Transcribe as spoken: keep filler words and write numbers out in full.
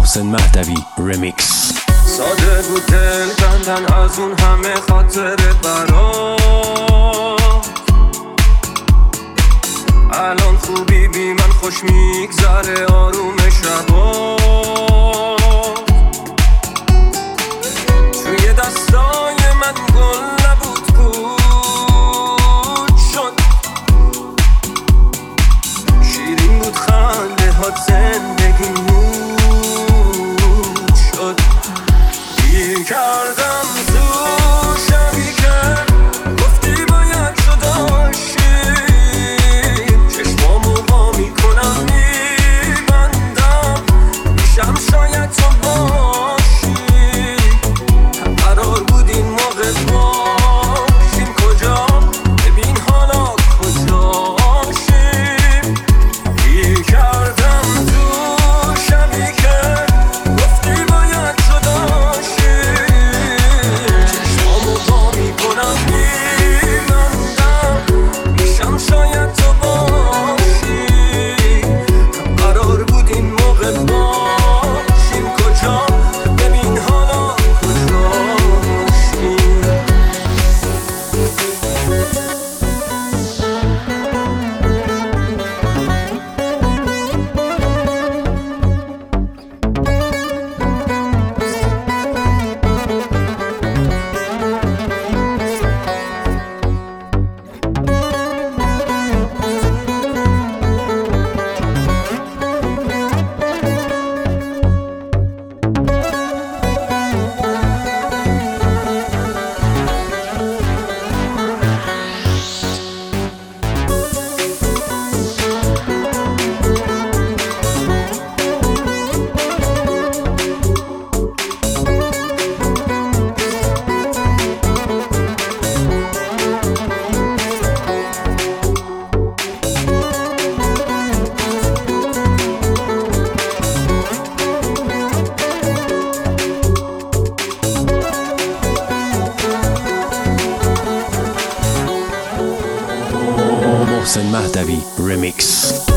محسن مهدوی رمیکس. ساده بود دل کندن از اون همه خاطر برا، الان خوبی بی من خوش میگذره آروم شبا، توی دستای من گل نبود پود شد، شیرین بود خنده هات زندگی نور شد. گیر کردم تو شبی که گفتی باید جدا شیم، چشمامو با میکنم میبندم، میشم شاید تو باشی، قرار بود این موقع باشیم کجا، ببین حالا کجاشیم. گیر کردم تو شبی که گفتی باید جدا شیم، چشمامو با میکنم میبندم، میشم شاید تو باشی، قرار بود این موقع باشیم کجا، ببین حالا کجاشیم. محسن مهدوی رمیکس.